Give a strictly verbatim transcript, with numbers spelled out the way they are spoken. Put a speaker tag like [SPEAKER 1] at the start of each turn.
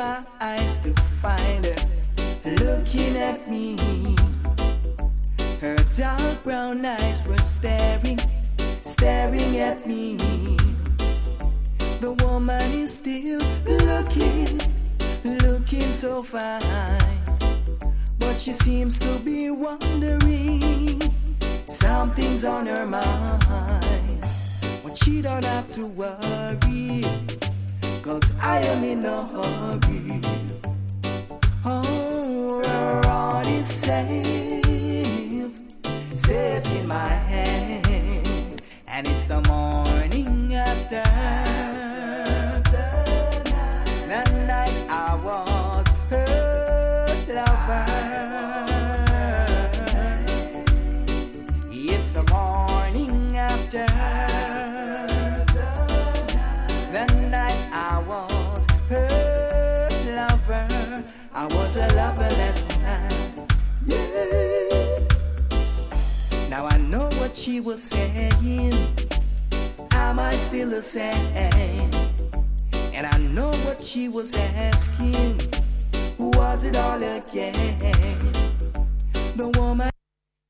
[SPEAKER 1] my eyes to find her looking at me. Her dark brown eyes were staring, staring at me. The woman is still looking, looking so fine, but she seems to be wondering, something's on her mind. But she don't have to worry, 'cause I am in a hurry. Oh, her heart is safe, safe in my hand. And it's the morning after the night I was her lover. It's the morning after the night I was her lover. I was a lover last time. Yeah. Now I know what she was saying. Am I still the same? And I know what she was asking. Was it all again? The woman